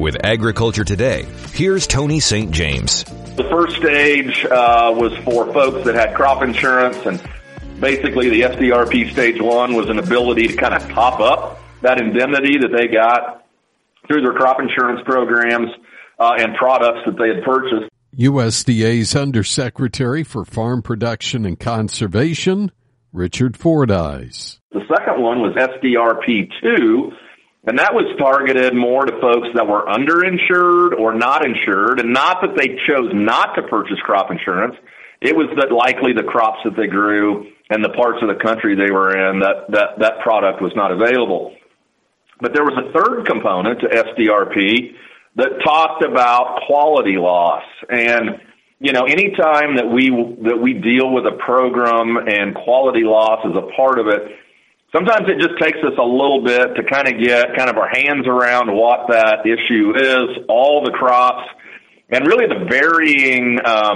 With Agriculture Today, here's Tony St. James. The first stage was for folks that had crop insurance, and basically the FDRP Stage 1 was an ability to kind of top up that indemnity that they got through their crop insurance programs and products that they had purchased. USDA's Undersecretary for Farm Production and Conservation, Richard Fordyce. The second one was SDRP2, and that was targeted more to folks that were underinsured or not insured, and not that they chose not to purchase crop insurance. It was that likely the crops that they grew and the parts of the country they were in, that product was not available. But there was a third component to SDRP that talked about quality loss. And, you know, anytime that we deal with a program and quality loss is a part of it, sometimes it just takes us a little bit to kind of get our hands around what that issue is, all the crops, and really the varying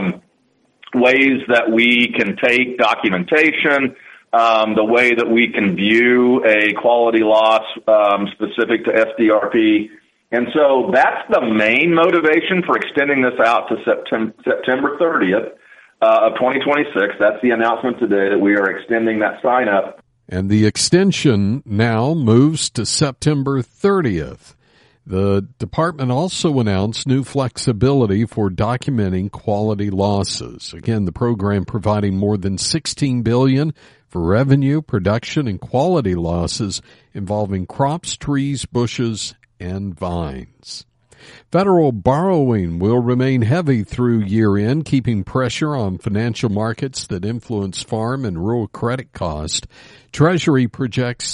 ways that we can take documentation, the way that we can view a quality loss specific to SDRP. And so that's the main motivation for extending this out to September 30th of 2026. That's the announcement today that we are extending that sign up. And the extension now moves to September 30th. The department also announced new flexibility for documenting quality losses. Again, the program providing more than $16 billion for revenue, production, and quality losses involving crops, trees, bushes, and vines. Federal borrowing will remain heavy through year-end, keeping pressure on financial markets that influence farm and rural credit costs. Treasury projects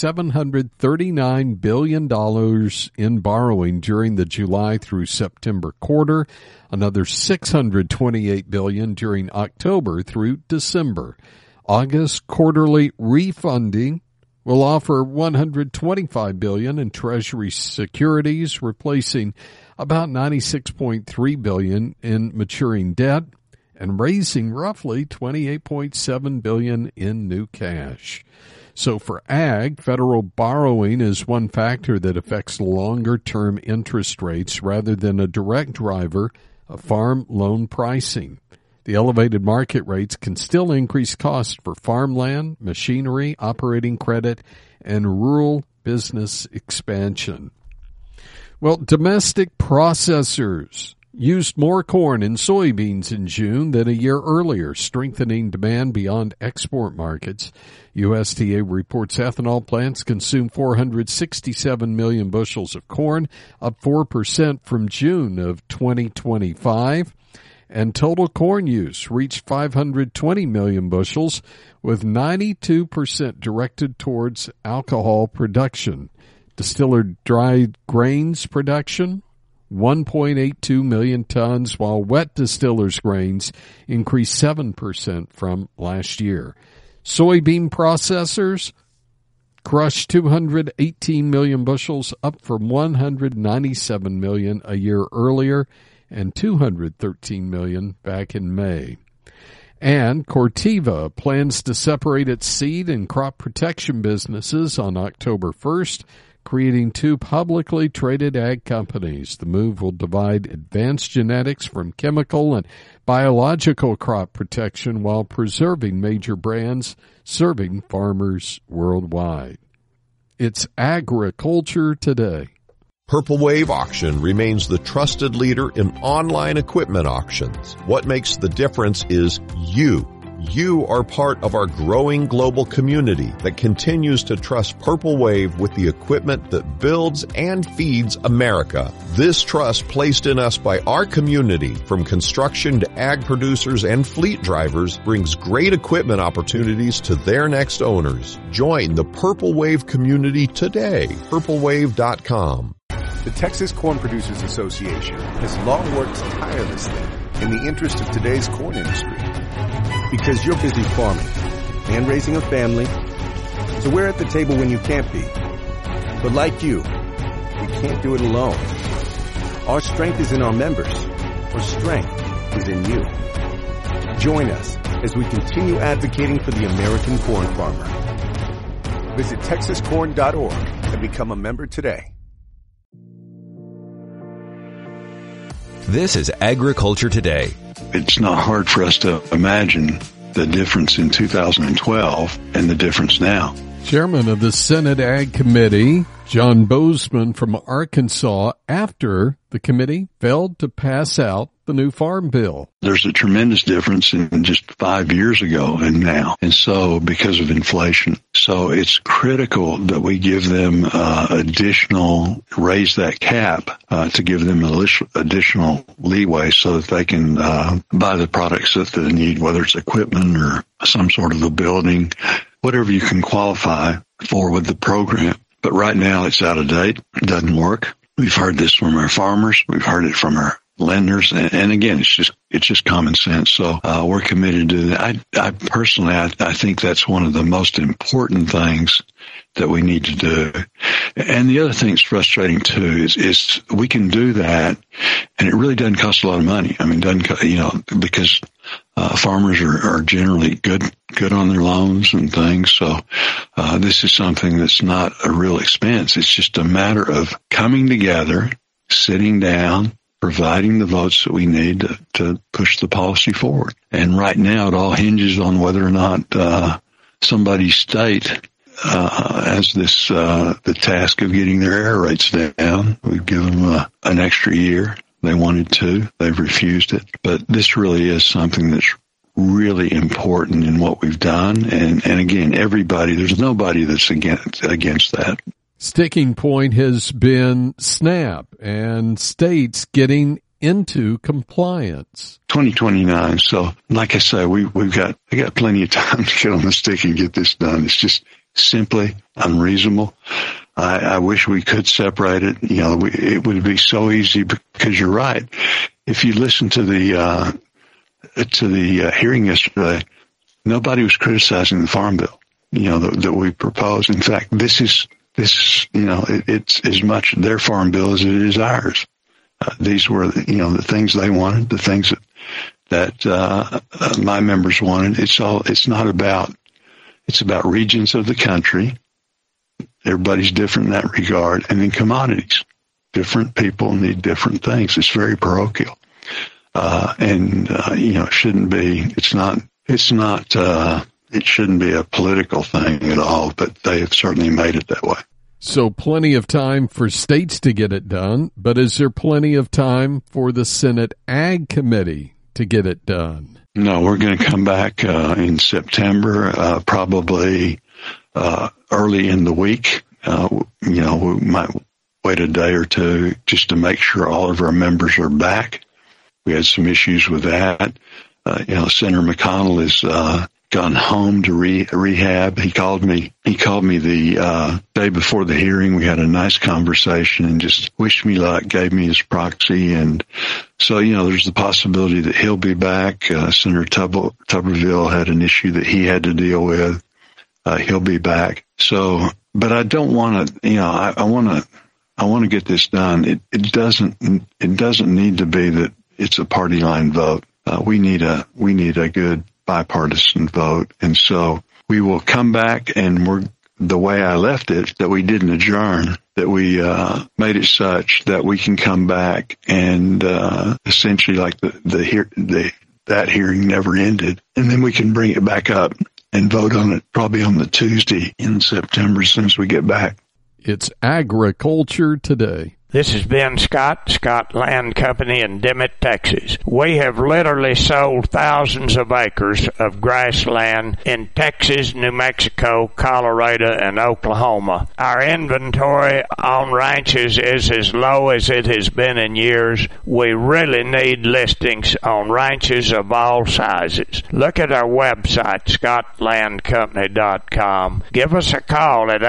$739 billion in borrowing during the July through September quarter, another $628 billion during October through December. August quarterly refunding will offer $125 billion in Treasury securities, replacing about $96.3 billion in maturing debt and raising roughly $28.7 billion in new cash. So for ag, federal borrowing is one factor that affects longer-term interest rates rather than a direct driver of farm loan pricing. The elevated market rates can still increase costs for farmland, machinery, operating credit, and rural business expansion. Well, domestic processors used more corn and soybeans in June than a year earlier, strengthening demand beyond export markets. USDA reports ethanol plants consumed 467 million bushels of corn, up 4% from June of 2025. And total corn use reached 520 million bushels, with 92% directed towards alcohol production. Distiller dried grains production, 1.82 million tons, while wet distillers grains increased 7% from last year. Soybean processors crushed 218 million bushels, up from 197 million a year earlier, and 213 million back in May. And Corteva plans to separate its seed and crop protection businesses on October 1st, creating two publicly traded ag companies. The move will divide advanced genetics from chemical and biological crop protection while preserving major brands serving farmers worldwide. It's Agriculture Today. Purple Wave Auction remains the trusted leader in online equipment auctions. What makes the difference is you. You are part of our growing global community that continues to trust Purple Wave with the equipment that builds and feeds America. This trust placed in us by our community, from construction to ag producers and fleet drivers, brings great equipment opportunities to their next owners. Join the Purple Wave community today. PurpleWave.com. The Texas Corn Producers Association has long worked tirelessly in the interest of today's corn industry. Because you're busy farming and raising a family, so we're at the table when you can't be. But like you, we can't do it alone. Our strength is in our members. Our strength is in you. Join us as we continue advocating for the American corn farmer. Visit TexasCorn.org and become a member today. This is Agriculture Today. It's not hard for us to imagine the difference in 2012 and the difference now. Chairman of the Senate Ag Committee, John Boozman from Arkansas, after the committee failed to pass out the new farm bill. There's a tremendous difference in just 5 years ago and now. And so because of inflation. So it's critical that we give them raise that cap to give them additional leeway so that they can buy the products that they need, whether it's equipment or some sort of a building, whatever you can qualify for with the program. But right now it's out of date. It doesn't work. We've heard this from our farmers. We've heard it from our lenders. And again, it's just common sense. So, we're committed to that. I personally think that's one of the most important things that we need to do. And the other thing that's frustrating too is we can do that and it really doesn't cost a lot of money. I mean, because farmers are generally good on their loans and things. So, this is something that's not a real expense. It's just a matter of coming together, sitting down, providing the votes that we need to push the policy forward. And right now it all hinges on whether or not, somebody's state, has the task of getting their error rates down. We've given them an extra year. They wanted to. They've refused it. But this really is something that's really important in what we've done. And again, there's nobody that's against that. Sticking point has been SNAP and states getting into compliance. 2029. So, like I say, I got plenty of time to get on the stick and get this done. It's just simply unreasonable. I wish we could separate it. It would be so easy because you're right. If you listen to the hearing yesterday, nobody was criticizing the farm bill, that we proposed. In fact, it's as much their farm bill as it is ours. These were, the things they wanted, the things that my members wanted. It's about regions of the country. Everybody's different in that regard. And then commodities. Different people need different things. It's very parochial. It shouldn't be, it shouldn't be a political thing at all, but they have certainly made it that way. So plenty of time for states to get it done, but is there plenty of time for the Senate Ag Committee to get it done? No, we're going to come back in September, probably early in the week. We might wait a day or two just to make sure all of our members are back. We had some issues with that. Senator McConnell has gone home to rehab. He called me the day before the hearing. We had a nice conversation and just wished me luck, gave me his proxy. And so, there's the possibility that he'll be back. Senator Tuberville had an issue that he had to deal with. He'll be back. So, but I don't want to, I want to get this done. It doesn't need to be that it's a party line vote. We need a good bipartisan vote. And so we will come back and the way I left it, that we didn't adjourn, that we made it such that we can come back and essentially like that hearing never ended. And then we can bring it back up and vote on it probably on the Tuesday in September as soon as we get back. It's Agriculture Today. This is Ben Scott Land Company in Dimmitt, Texas. We have literally sold thousands of acres of grassland in Texas, New Mexico, Colorado, and Oklahoma. Our inventory on ranches is as low as it has been in years. We really need listings on ranches of all sizes. Look at our website, scottlandcompany.com. Give us a call at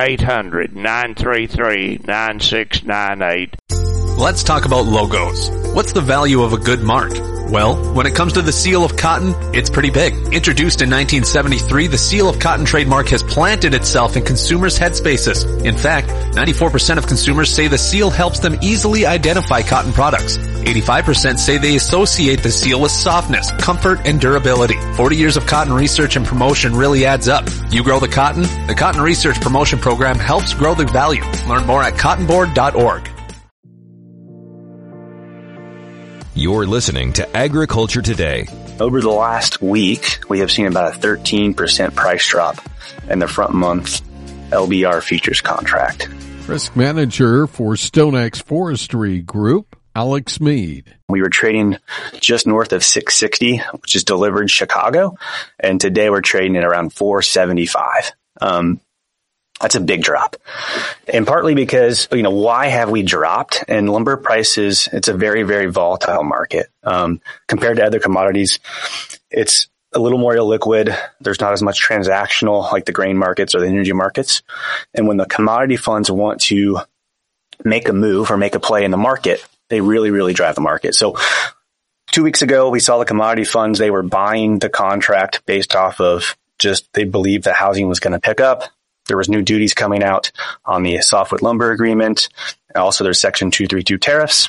800-933-9698. Let's talk about logos. What's the value of a good mark? Well, when it comes to the Seal of Cotton, it's pretty big. Introduced in 1973, the Seal of Cotton trademark has planted itself in consumers' headspaces. In fact, 94% of consumers say the seal helps them easily identify cotton products. 85% say they associate the seal with softness, comfort, and durability. 40 years of cotton research and promotion really adds up. You grow the cotton? The Cotton Research Promotion Program helps grow the value. Learn more at cottonboard.org. You're listening to Agriculture Today. Over the last week, we have seen about a 13% price drop in the front month LBR futures contract. Risk manager for StoneX Forestry Group, Alex Mead. We were trading just north of 660, which is delivered Chicago, and today we're trading at around 475. That's a big drop. And partly because, why have we dropped? And lumber prices, it's a very, very volatile market. Compared to other commodities, it's a little more illiquid. There's not as much transactional like the grain markets or the energy markets. And when the commodity funds want to make a move or make a play in the market, they really, really drive the market. So 2 weeks ago, we saw the commodity funds, they were buying the contract based off of just they believed that housing was going to pick up. There was new duties coming out on the softwood lumber agreement. Also, there's Section 232 tariffs.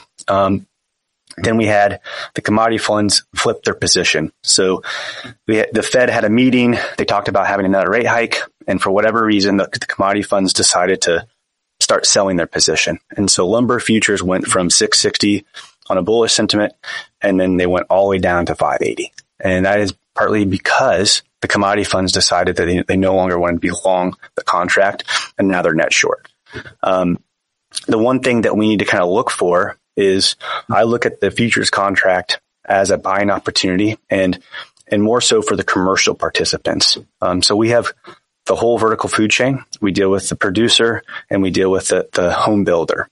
Then we had the commodity funds flip their position. So the Fed had a meeting. They talked about having another rate hike. And for whatever reason, the commodity funds decided to start selling their position. And so lumber futures went from 660 on a bullish sentiment, and then they went all the way down to 580. And that is partly because the commodity funds decided that they no longer wanted to be long the contract, and now they're net short. The one thing that we need to kind of look for is I look at the futures contract as a buying opportunity and more so for the commercial participants. So we have the whole vertical food chain. We deal with the producer and we deal with the home builder.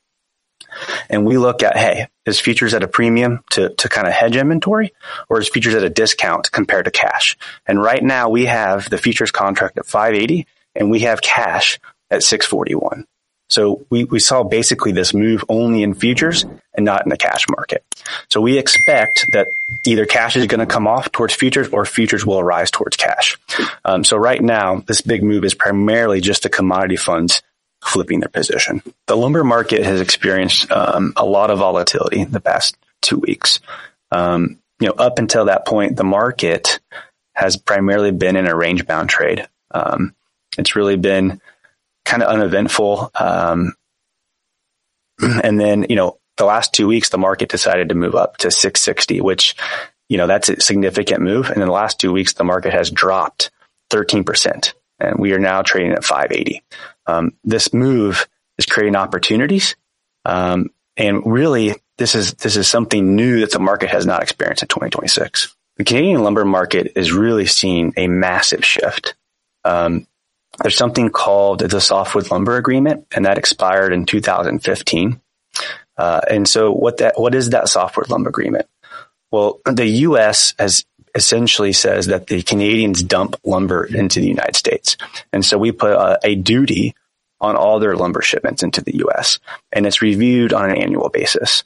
And we look at, hey, is futures at a premium to kind of hedge inventory, or is futures at a discount compared to cash? And right now we have the futures contract at 580 and we have cash at 641. So we saw basically this move only in futures and not in the cash market. So we expect that either cash is going to come off towards futures or futures will rise towards cash. So right now, this big move is primarily just the commodity funds flipping their position. The lumber market has experienced a lot of volatility the past 2 weeks. Up until that point, the market has primarily been in a range-bound trade. It's really been kind of uneventful. And then, the last 2 weeks, the market decided to move up to 660, which, that's a significant move. And in the last 2 weeks, the market has dropped 13%. And we are now trading at 580. This move is creating opportunities. And really, this is something new that the market has not experienced in 2026. The Canadian lumber market is really seeing a massive shift. There's something called the Softwood Lumber Agreement, and that expired in 2015. And so what is that Softwood Lumber Agreement? Well, the U.S. has essentially says that the Canadians dump lumber into the United States. And so we put a duty on all their lumber shipments into the U.S., and it's reviewed on an annual basis.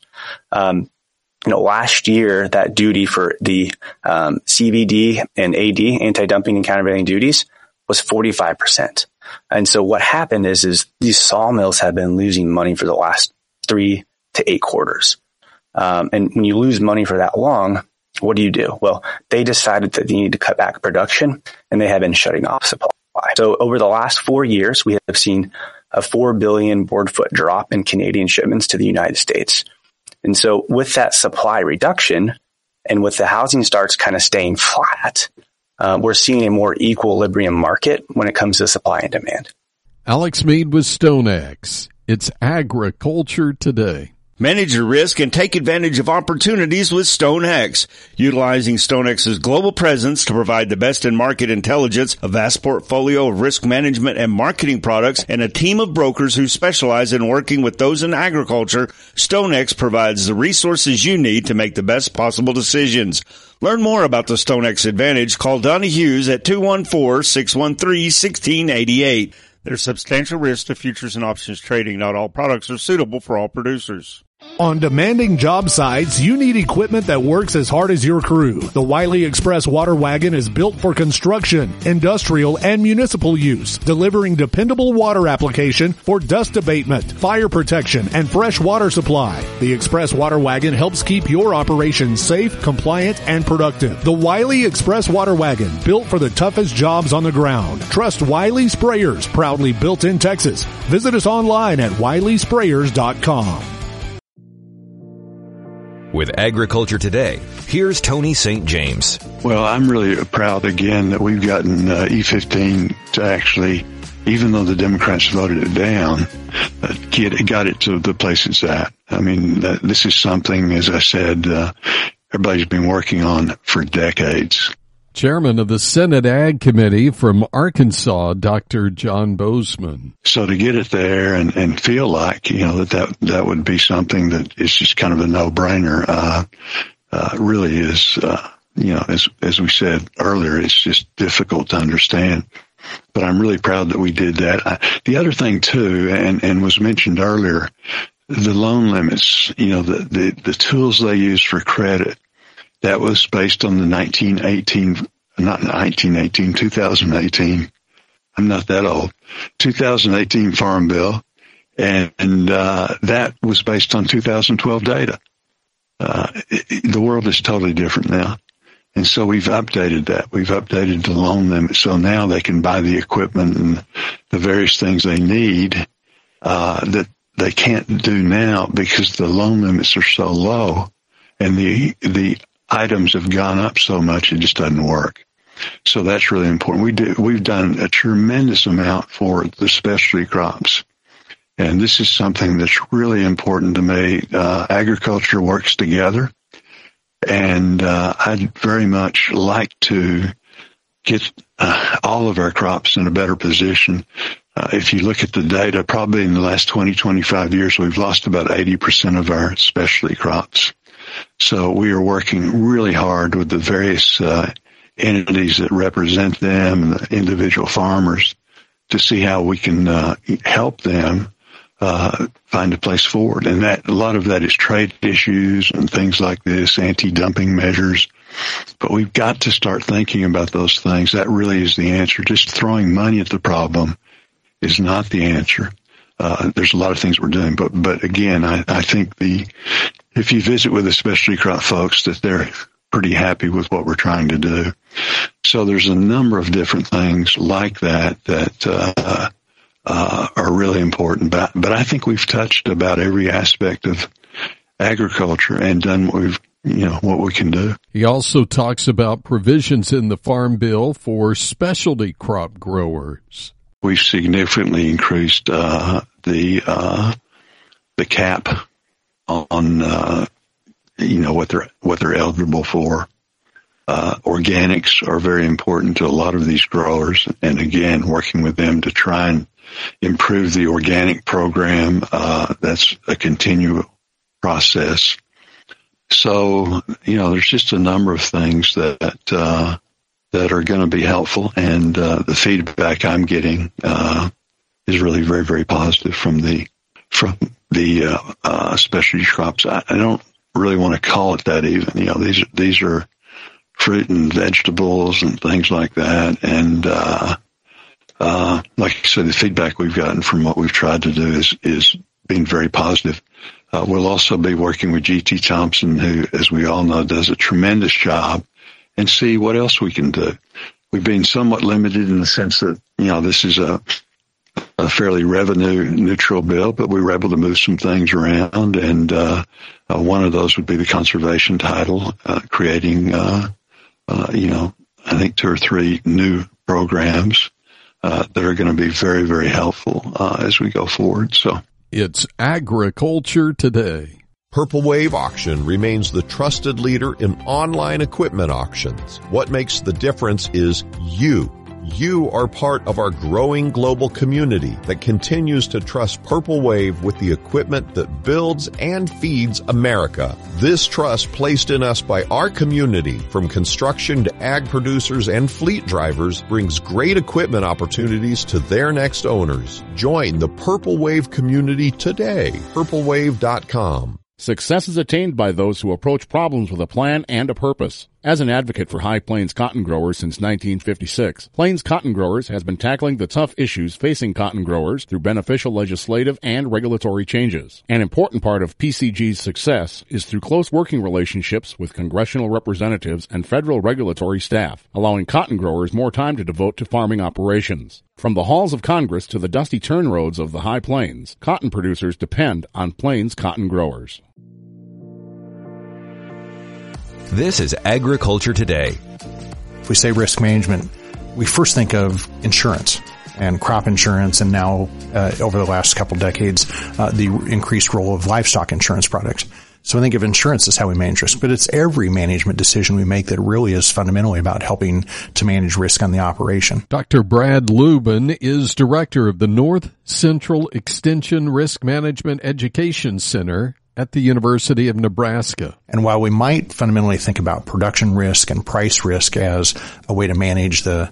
Last year, that duty for the CVD and AD, anti-dumping and countervailing duties, was 45%. And so what happened is these sawmills have been losing money for the last 3 to 8 quarters. And when you lose money for that long, what do? Well, they decided that they need to cut back production, and they have been shutting off supply. So over the last 4 years, we have seen a 4 billion board foot drop in Canadian shipments to the United States. And so with that supply reduction and with the housing starts kind of staying flat, we're seeing a more equilibrium market when it comes to supply and demand. Alex Mead with StoneX. It's Agriculture Today. Manage your risk and take advantage of opportunities with StoneX. Utilizing StoneX's global presence to provide the best in market intelligence, a vast portfolio of risk management and marketing products, and a team of brokers who specialize in working with those in agriculture, StoneX provides the resources you need to make the best possible decisions. Learn more about the StoneX Advantage. Call Donnie Hughes at 214-613-1688. There's substantial risk to futures and options trading. Not all products are suitable for all producers. On demanding job sites, you need equipment that works as hard as your crew. The Wiley Express Water Wagon is built for construction, industrial, and municipal use, delivering dependable water application for dust abatement, fire protection, and fresh water supply. The Express Water Wagon helps keep your operation safe, compliant, and productive. The Wiley Express Water Wagon, built for the toughest jobs on the ground. Trust Wiley Sprayers, proudly built in Texas. Visit us online at wileysprayers.com. With Agriculture Today, here's Tony St. James. Well, I'm really proud again that we've gotten E15 to actually, even though the Democrats voted it down, got it to the place it's at. I mean, this is something, as I said, everybody's been working on for decades. Chairman of the Senate Ag Committee from Arkansas, Dr. John Bozeman. So to get it there and feel like, that would be something that is just kind of a no-brainer, really is, as we said earlier, it's just difficult to understand. But I'm really proud that we did that. The other thing too, and was mentioned earlier, the loan limits, the tools they use for credit, that was based on the 2018. I'm not that old. 2018 Farm Bill. And that was based on 2012 data. The world is totally different now. And so we've updated that. We've updated the loan limit. So now they can buy the equipment and the various things they need, that they can't do now because the loan limits are so low and the items have gone up so much it just doesn't work. So that's really important. We've done a tremendous amount for the specialty crops. And this is something that's really important to me. Agriculture works together. And I'd very much like to get all of our crops in a better position. If you look at the data, probably in the last 20, 25 years, we've lost about 80% of our specialty crops. So we are working really hard with the various entities that represent them and the individual farmers to see how we can help them find a place forward. And that a lot of that is trade issues and things like this, anti-dumping measures. But we've got to start thinking about those things. That really is the answer. Just throwing money at the problem is not the answer. There's a lot of things we're doing, but again, I think if you visit with the specialty crop folks, that they're pretty happy with what we're trying to do. So there's a number of different things like that are really important. But I think we've touched about every aspect of agriculture and done what we can do. He also talks about provisions in the Farm Bill for specialty crop growers. We've significantly increased the cap on what they're eligible for. Organics are very important to a lot of these growers, and again, working with them to try and improve the organic program. That's a continual process. So, there's just a number of things that are going to be helpful, and the feedback I'm getting is really very, very positive from the specialty crops. I don't really want to call it that even. These are fruit and vegetables and things like that, and like I said, the feedback we've gotten from what we've tried to do is being very positive. We'll also be working with G.T. Thompson, who, as we all know, does a tremendous job, and see what else we can do. We've been somewhat limited in the sense that, this is a fairly revenue neutral bill, but we were able to move some things around, and one of those would be the conservation title, creating, I think 2 or 3 new programs that are going to be very, very helpful as we go forward. So it's Agriculture Today. Purple Wave Auction remains the trusted leader in online equipment auctions. What makes the difference is you. You are part of our growing global community that continues to trust Purple Wave with the equipment that builds and feeds America. This trust placed in us by our community, from construction to ag producers and fleet drivers, brings great equipment opportunities to their next owners. Join the Purple Wave community today. PurpleWave.com. Success is attained by those who approach problems with a plan and a purpose. As an advocate for High Plains cotton growers since 1956, Plains Cotton Growers has been tackling the tough issues facing cotton growers through beneficial legislative and regulatory changes. An important part of PCG's success is through close working relationships with congressional representatives and federal regulatory staff, allowing cotton growers more time to devote to farming operations. From the halls of Congress to the dusty turn roads of the High Plains, cotton producers depend on Plains Cotton Growers. This is Agriculture Today. If we say risk management, we first think of insurance and crop insurance, and now over the last couple decades, the increased role of livestock insurance products. So I think of insurance as how we manage risk, but it's every management decision we make that really is fundamentally about helping to manage risk on the operation. Dr. Brad Lubin is director of the North Central Extension Risk Management Education Center at the University of Nebraska. And while we might fundamentally think about production risk and price risk as a way to manage the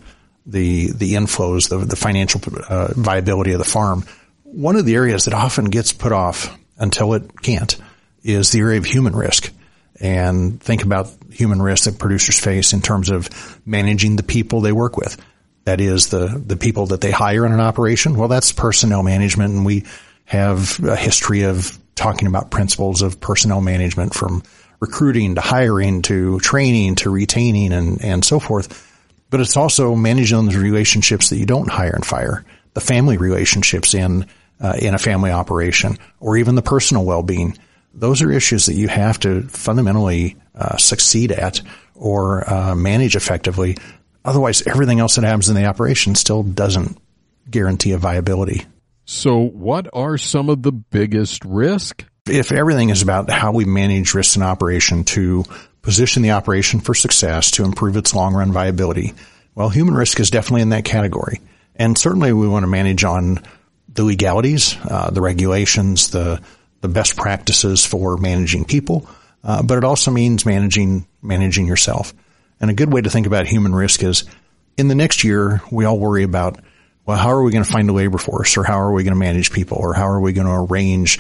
inflows, the financial viability of the farm, one of the areas that often gets put off until it can't is the area of human risk. And think about human risk that producers face in terms of managing the people they work with. That is the people that they hire in an operation. Well, that's personnel management, and we have a history of talking about principles of personnel management, from recruiting to hiring to training to retaining and so forth. But it's also managing those relationships that you don't hire and fire, the family relationships in a family operation, or even the personal well-being. Those are issues that you have to fundamentally succeed at or manage effectively. Otherwise, everything else that happens in the operation still doesn't guarantee a viability. So what are some of the biggest risks? If everything is about how we manage risks in operation to position the operation for success, to improve its long-run viability, well, human risk is definitely in that category. And certainly we want to manage on the legalities, the regulations, the best practices for managing people, but it also means managing yourself. And a good way to think about human risk is, in the next year, we all worry about, well, how are we going to find a labor force, or how are we going to manage people, or how are we going to arrange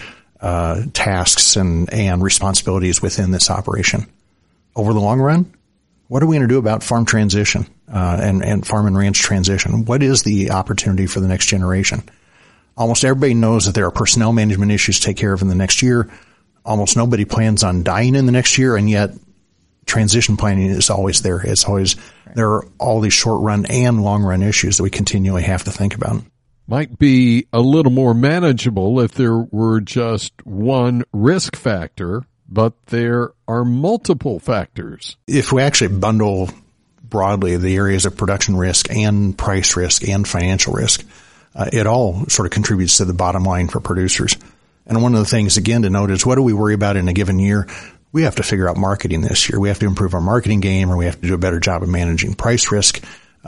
tasks and responsibilities within this operation? Over the long run, what are we going to do about farm transition and farm and ranch transition? What is the opportunity for the next generation? Almost everybody knows that there are personnel management issues to take care of in the next year. Almost nobody plans on dying in the next year, and yet transition planning is always there. There are all these short-run and long-run issues that we continually have to think about. Might be a little more manageable if there were just one risk factor, but there are multiple factors. If we actually bundle broadly the areas of production risk and price risk and financial risk, it all sort of contributes to the bottom line for producers. And one of the things, again, to note is, what do we worry about in a given year? We have to figure out marketing this year. We have to improve our marketing game, or we have to do a better job of managing price risk.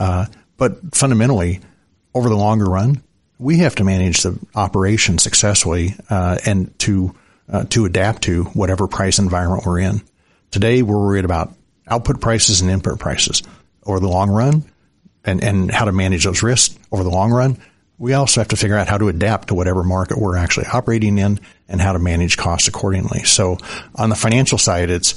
But fundamentally, over the longer run, we have to manage the operation successfully and to adapt to whatever price environment we're in. Today, we're worried about output prices and input prices. Over the long run, and how to manage those risks over the long run, we also have to figure out how to adapt to whatever market we're actually operating in and how to manage costs accordingly. So on the financial side, it's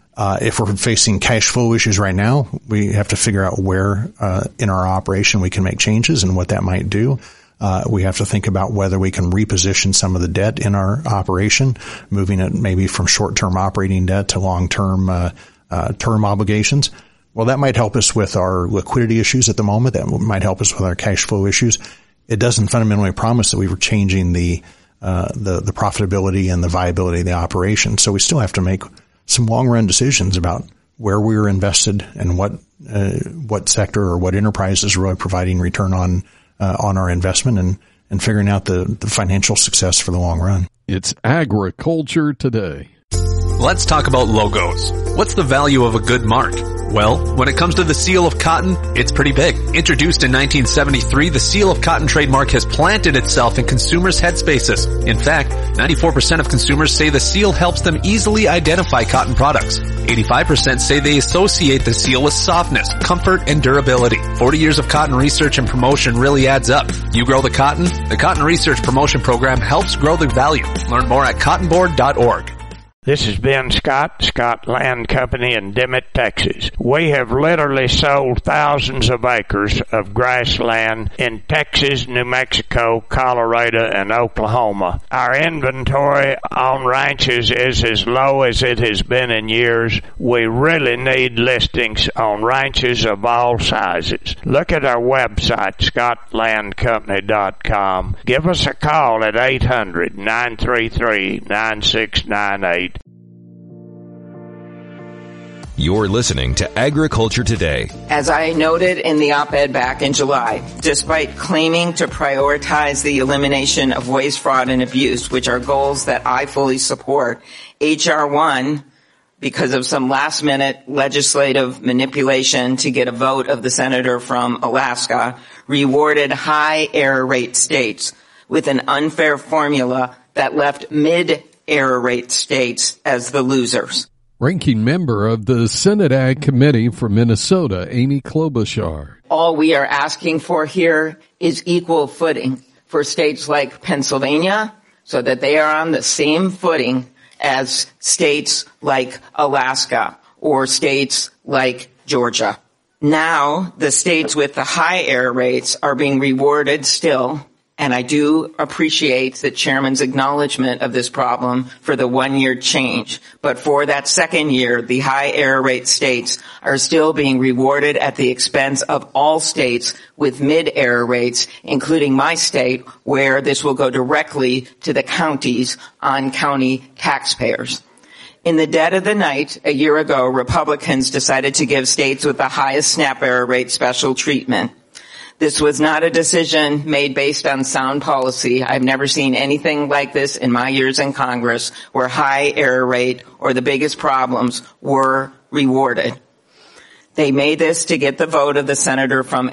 if we're facing cash flow issues right now, we have to figure out where in our operation we can make changes and what that might do. We have to think about whether we can reposition some of the debt in our operation, moving it maybe from short-term operating debt to long-term term obligations. Well, that might help us with our liquidity issues at the moment. That might help us with our cash flow issues. It doesn't fundamentally promise that we were changing the profitability and the viability of the operation. So we still have to make some long-run decisions about where we are invested and what sector or what enterprise is really providing return on our investment, and figuring out the financial success for the long run. It's Agriculture Today. Let's talk about logos. What's the value of a good mark? Well, when it comes to the seal of cotton, it's pretty big. Introduced in 1973, the seal of cotton trademark has planted itself in consumers' headspaces. In fact, 94% of consumers say the seal helps them easily identify cotton products. 85% say they associate the seal with softness, comfort, and durability. 40 years of cotton research and promotion really adds up. You grow the cotton? The Cotton Research Promotion Program helps grow the value. Learn more at cottonboard.org. This is Ben Scott, Scott Land Company in Dimmitt, Texas. We have literally sold thousands of acres of grassland in Texas, New Mexico, Colorado, and Oklahoma. Our inventory on ranches is as low as it has been in years. We really need listings on ranches of all sizes. Look at our website, scottlandcompany.com. Give us a call at 800-933-9698. You're listening to Agriculture Today. As I noted in the op-ed back in July, despite claiming to prioritize the elimination of waste, fraud, and abuse, which are goals that I fully support, H.R. 1, because of some last-minute legislative manipulation to get a vote of the senator from Alaska, rewarded high error rate states with an unfair formula that left mid-error rate states as the losers. Ranking member of the Senate Ag Committee for Minnesota, Amy Klobuchar. All we are asking for here is equal footing for states like Pennsylvania so that they are on the same footing as states like Alaska or states like Georgia. Now, the states with the high error rates are being rewarded still, and I do appreciate the chairman's acknowledgement of this problem for the 1-year change. But for that second year, the high error rate states are still being rewarded at the expense of all states with mid-error rates, including my state, where this will go directly to the counties on county taxpayers. In the dead of the night, a year ago, Republicans decided to give states with the highest SNAP error rate special treatment. This was not a decision made based on sound policy. I've never seen anything like this in my years in Congress where high error rate or the biggest problems were rewarded. They made this to get the vote of the senator from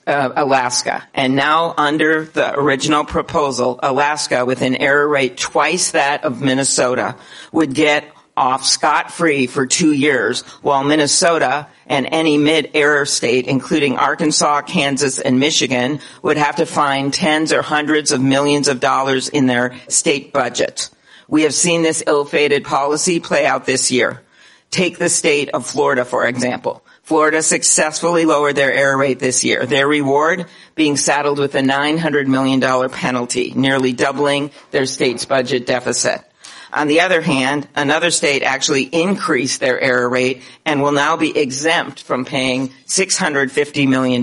Alaska. And now under the original proposal, Alaska, with an error rate twice that of Minnesota, would get off scot-free for 2 years, while Minnesota and any mid-error state, including Arkansas, Kansas, and Michigan, would have to find tens or hundreds of millions of dollars in their state budgets. We have seen this ill-fated policy play out this year. Take the state of Florida, for example. Florida successfully lowered their error rate this year. Their reward being saddled with a $900 million penalty, nearly doubling their state's budget deficit. On the other hand, another state actually increased their error rate and will now be exempt from paying $650 million.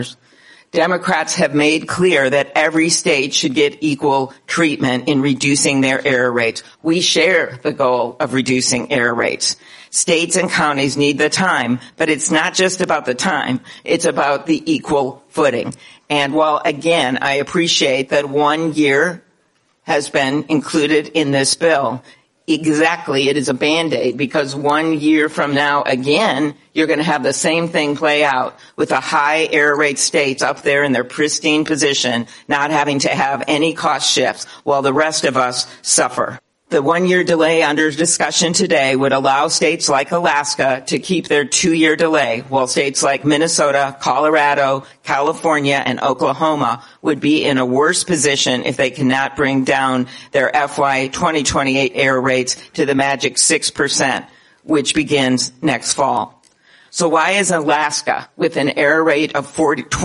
Democrats have made clear that every state should get equal treatment in reducing their error rates. We share the goal of reducing error rates. States and counties need the time, but it's not just about the time. It's about the equal footing. And while, again, I appreciate that 1 year has been included in this bill, exactly, it is a Band-Aid, because 1 year from now, again, you're going to have the same thing play out with the high error rate states up there in their pristine position, not having to have any cost shifts, while the rest of us suffer. The 1 year delay under discussion today would allow states like Alaska to keep their 2 year delay, while states like Minnesota, Colorado, California, and Oklahoma would be in a worse position if they cannot bring down their FY 2028 error rates to the magic 6%, which begins next fall. So why is Alaska, with an error rate of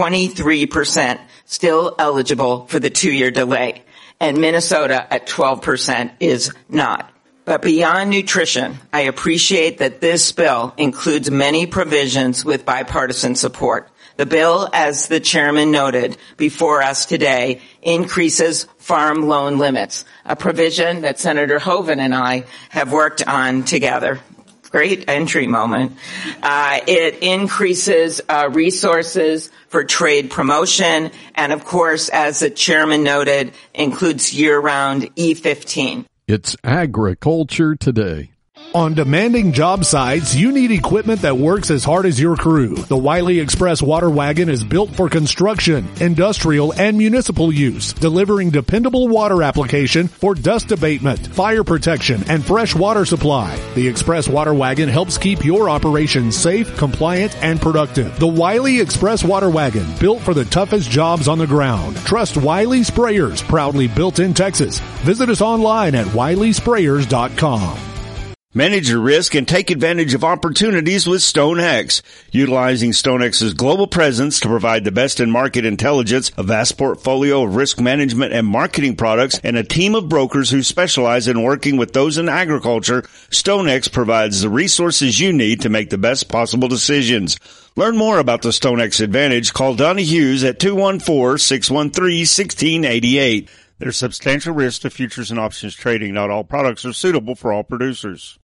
23%, still eligible for the 2 year delay? And Minnesota at 12% is not. But beyond nutrition, I appreciate that this bill includes many provisions with bipartisan support. The bill, as the chairman noted before us today, increases farm loan limits, a provision that Senator Hoeven and I have worked on together. Great entry moment. It increases resources for trade promotion, and of course, as the chairman noted, includes year-round E15. It's Agriculture Today. On demanding job sites, you need equipment that works as hard as your crew. The Wiley Express water wagon is built for construction, industrial, and municipal use, delivering dependable water application for dust abatement, fire protection, and fresh water supply. The Express water wagon helps keep your operation safe, compliant, and productive. The Wiley Express water wagon, built for the toughest jobs on the ground. Trust Wiley Sprayers, proudly built in Texas. Visit us online at wileysprayers.com. Manage your risk and take advantage of opportunities with StoneX. Utilizing StoneX's global presence to provide the best in market intelligence, a vast portfolio of risk management and marketing products, and a team of brokers who specialize in working with those in agriculture, StoneX provides the resources you need to make the best possible decisions. Learn more about the StoneX Advantage. Call Donnie Hughes at 214-613-1688. There's substantial risk to futures and options trading. Not all products are suitable for all producers.